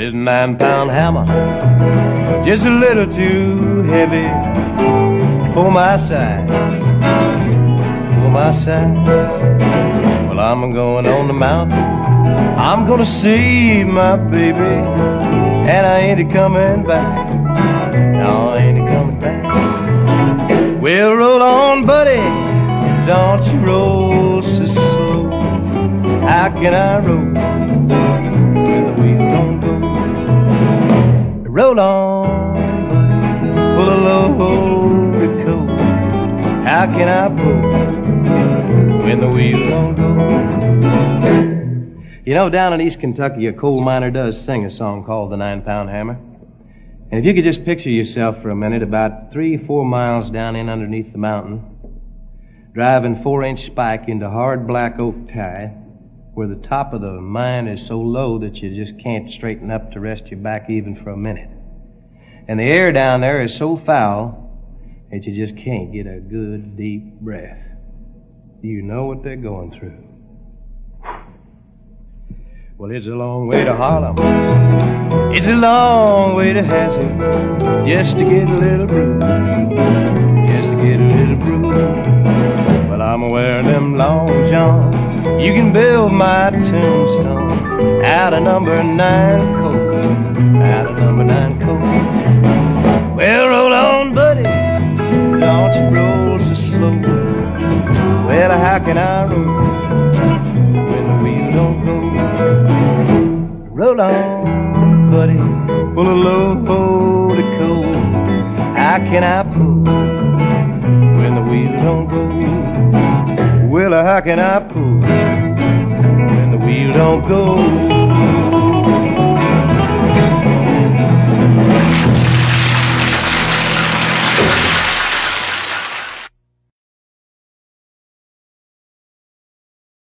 This 9-pound hammer, just a little too heavy for my size, for my size. Well, I'm going on the mountain, I'm gonna see my baby, and I ain't coming back, no, I ain't coming back. Well, roll on, buddy, don't you roll so slow. How can I roll when the wheel don't go? Roll on, pull a load coat. How can I pull when the wheel don't go? You know, down in East Kentucky, a coal miner does sing a song called the 9-Pound Hammer. And if you could just picture yourself for a minute about 3-4 miles down in underneath the mountain, driving 4-inch spike into hard black oak tie, where the top of the mine is so low that you just can't straighten up to rest your back even for a minute. And the air down there is so foul that you just can't get a good deep breath. You know what they're going through. Well, it's a long way to Harlem. It's a long way to Hassan, just to get a little brew, just to get a little brew. Well, I'm wearing them long johns. You can build my tombstone out of number 9 coke, out of number 9 coke. Well, roll on, buddy, don't you roll so slow. Well, how can I roll when the wheel don't go? Roll on, buddy, pull a load of coal. How can I pull when the wheel don't go? Well, how can I pull when the wheel don't go?